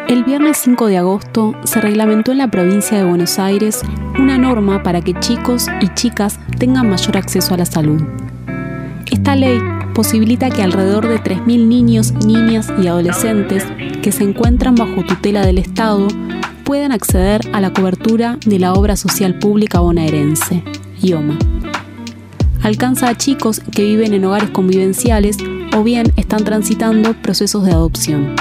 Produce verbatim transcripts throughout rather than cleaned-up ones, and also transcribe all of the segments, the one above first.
El viernes cinco de agosto se reglamentó en la provincia de Buenos Aires una norma para que chicos y chicas tengan mayor acceso a la salud. Esta ley posibilita que alrededor de tres mil niños, niñas y adolescentes que se encuentran bajo tutela del Estado puedan acceder a la cobertura de la Obra Social Pública Bonaerense, I O M A. Alcanza a chicos que viven en hogares convivenciales o bien están transitando procesos de adopción.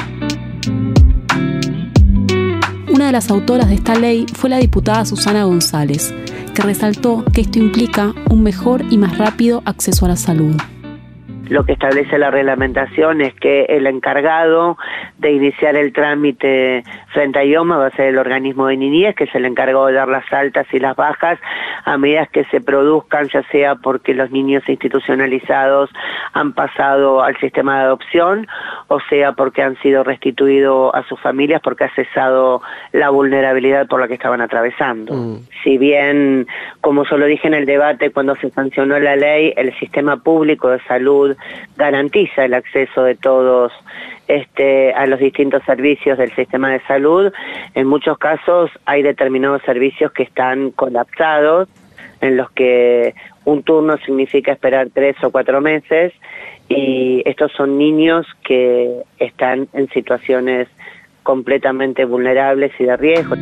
Una de las autoras de esta ley fue la diputada Susana González, que resaltó que esto implica un mejor y más rápido acceso a la salud. Lo que establece la reglamentación es que el encargado de iniciar el trámite frente a I O M A va a ser el organismo de niñez, que es el encargado de dar las altas y las bajas a medida que se produzcan, ya sea porque los niños institucionalizados han pasado al sistema de adopción, o sea porque han sido restituidos a sus familias porque ha cesado la vulnerabilidad por la que estaban atravesando. Mm. Si bien, como yo lo dije en el debate cuando se sancionó la ley, el sistema público de salud garantiza el acceso de todos este, a los distintos servicios del sistema de salud. En muchos casos hay determinados servicios que están colapsados, en los que un turno significa esperar tres o cuatro meses, y estos son niños que están en situaciones completamente vulnerables y de riesgo.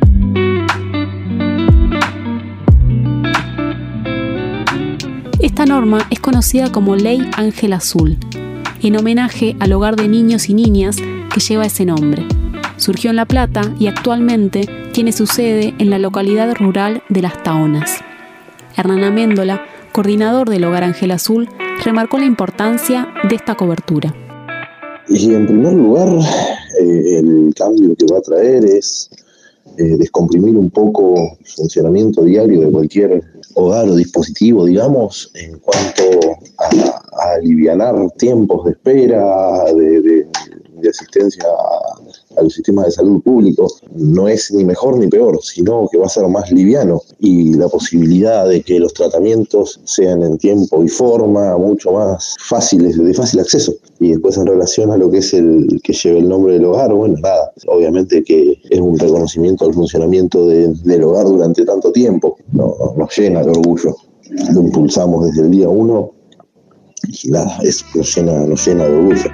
Esta norma es conocida como Ley Ángel Azul, en homenaje al hogar de niños y niñas que lleva ese nombre. Surgió en La Plata y actualmente tiene su sede en la localidad rural de Las Tahonas. Hernán Améndola, coordinador del Hogar Ángel Azul, remarcó la importancia de esta cobertura. Y en primer lugar, eh, el cambio que va a traer es eh, descomprimir un poco el funcionamiento diario de cualquier hogar o dispositivo, digamos, en cuanto a, a alivianar tiempos de espera, de, de, de asistencia a, a los sistemas de salud públicos. No es ni mejor ni peor, sino que va a ser más liviano, y la posibilidad de que los tratamientos sean en tiempo y forma mucho más fáciles, de fácil acceso. Y después, en relación a lo que es el que lleve el nombre del hogar, bueno, nada, obviamente que es un reconocimiento al funcionamiento de, del hogar durante tanto tiempo. No, nos llena de orgullo. Lo impulsamos desde el día uno y nada, eso nos llena, nos llena de orgullo.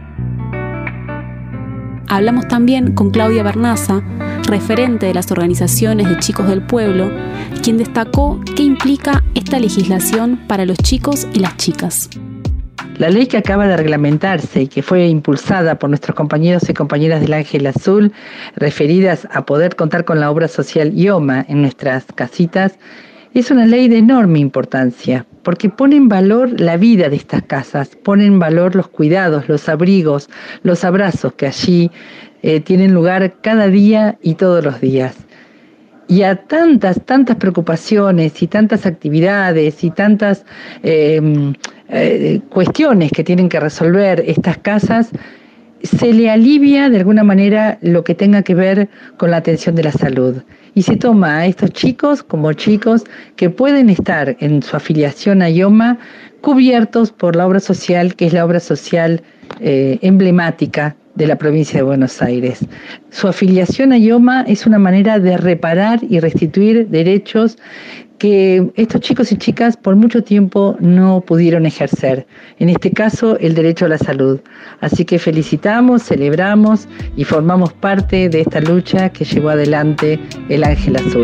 Hablamos también con Claudia Bernaza, referente de las organizaciones de chicos del pueblo, quien destacó qué implica esta legislación para los chicos y las chicas. La ley que acaba de reglamentarse y que fue impulsada por nuestros compañeros y compañeras del Ángel Azul, referidas a poder contar con la obra social I O M A en nuestras casitas, es una ley de enorme importancia, porque pone en valor la vida de estas casas, pone en valor los cuidados, los abrigos, los abrazos que allí eh, tienen lugar cada día y todos los días. Y a tantas, tantas preocupaciones y tantas actividades y tantas eh, eh, cuestiones que tienen que resolver estas casas, se le alivia de alguna manera lo que tenga que ver con la atención de la salud. Y se toma a estos chicos como chicos que pueden estar en su afiliación a I O M A cubiertos por la obra social, que es la obra social eh, emblemática de la provincia de Buenos Aires. Su afiliación a I O M A es una manera de reparar y restituir derechos que estos chicos y chicas por mucho tiempo no pudieron ejercer. En este caso, el derecho a la salud. Así que felicitamos, celebramos y formamos parte de esta lucha que llevó adelante el Ángel Azul.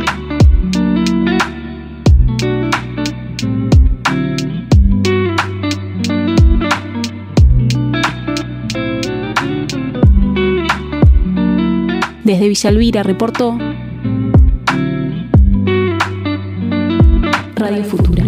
Desde Villa Elvira reportó Radio Futura.